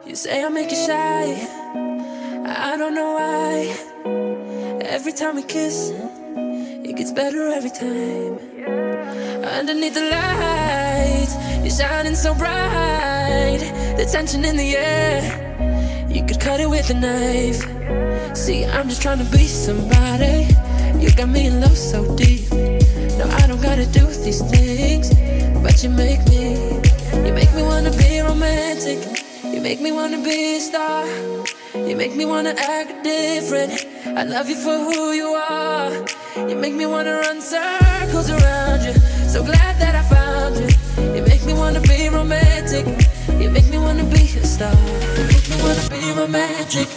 You say I make you shy, I don't know why. Every time we kiss, it gets better every time. Underneath the lights, you're shining so bright. The tension in the air, you could cut it with a knife. See, I'm just trying to be somebody. You got me in love so deep. No, I don't gotta do these things, but you make me wanna be romantic. You make me wanna be a star. You make me wanna act different. I love you for who you are. You make me wanna run circles around you. So glad that I found you. You make me wanna be romantic. You make me wanna be a star. You make me wanna be romantic.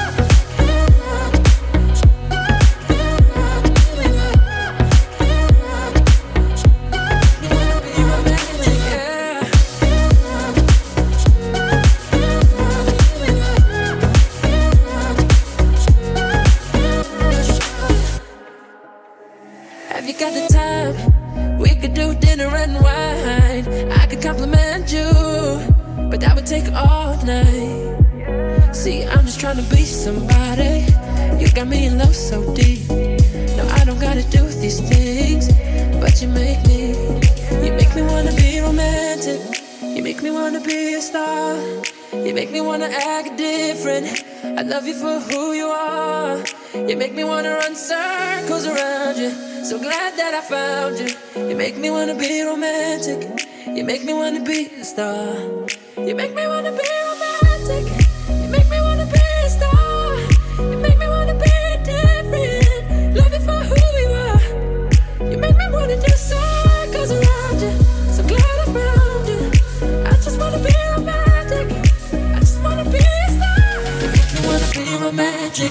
Have you got the time? We could do dinner and wine. I could compliment you, but that would take all night. See, I'm just trying to be somebody. You got me in love so deep. No, I don't gotta do these things, but you make me wanna be romantic. You make me wanna be a star. You make me wanna act different. I love you for who you are. You make me wanna run circles around you. So glad that I found you. You make me wanna be romantic. You make me wanna be a star. You make me wanna be romantic. You make me wanna be a star. You make me wanna be different. Love you for who you are. You make me wanna do circles around you. So glad I found you. I just wanna be romantic. I just wanna be a star. You make me wanna be romantic.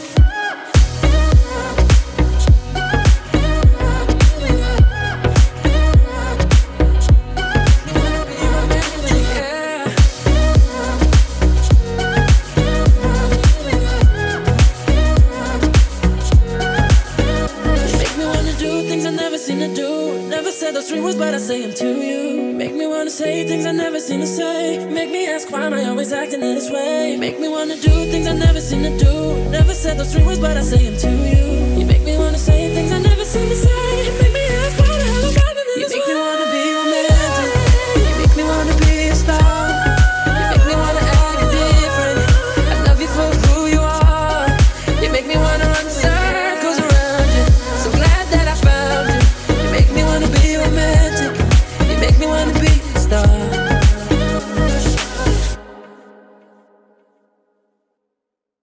Never said those 3 words, but I say them to you. Make me wanna say things I never seen to say. Make me ask why am I always acting this way. Make me wanna do things I never seen to do. Never said those 3 words, but I say them to you. You make me wanna say things I never seen to say. Make me ask why the hell am I acting this way. You make me wanna be